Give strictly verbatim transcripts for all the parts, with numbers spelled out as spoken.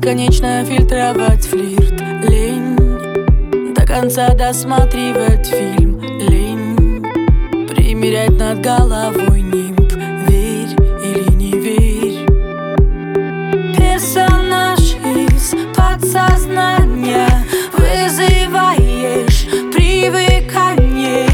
Бесконечно фильтровать флирт, лень. До конца досматривать фильм, лень. Примерять над головой нимб, верь или не верь. Персонаж из подсознания, вызываешь привыкание.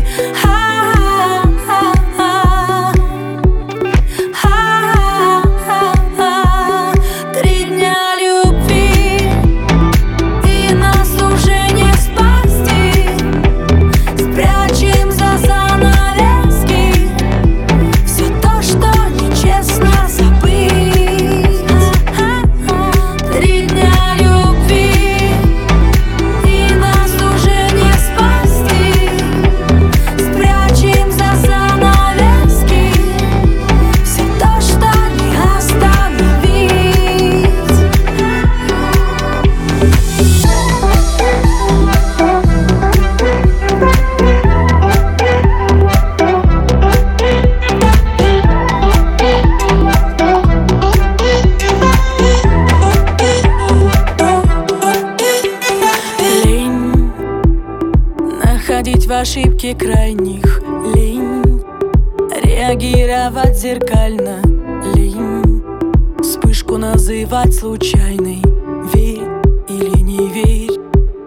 Находить в ошибке крайних, лень. Реагировать зеркально, лень. Вспышку называть случайной, верь или не верь.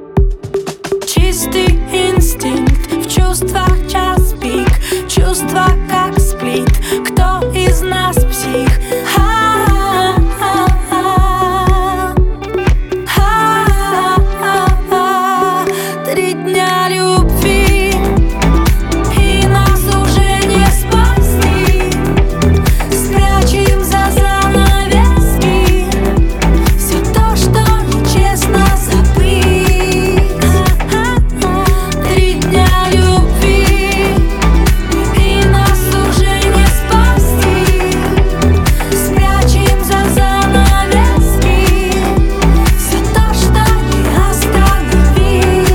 Чистый инстинкт в чувствах час пик, чувства как сплит. Кто из нас псих? Три дня любви, и нас уже не спасти. Спрячем за занавески все то, что нечестно забыть. Три дня любви, и нас уже не спасти. Спрячем за занавески все то, что не остановить.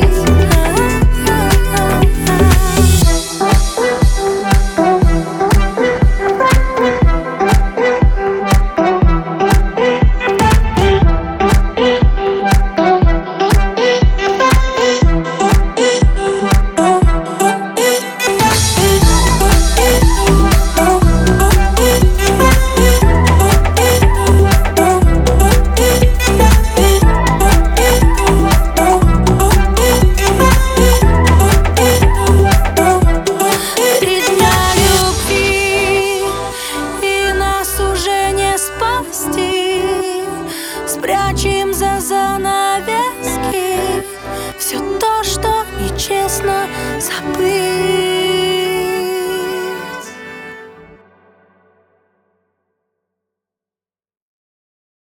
Спрячем за занавески все то, что нечестно забыть.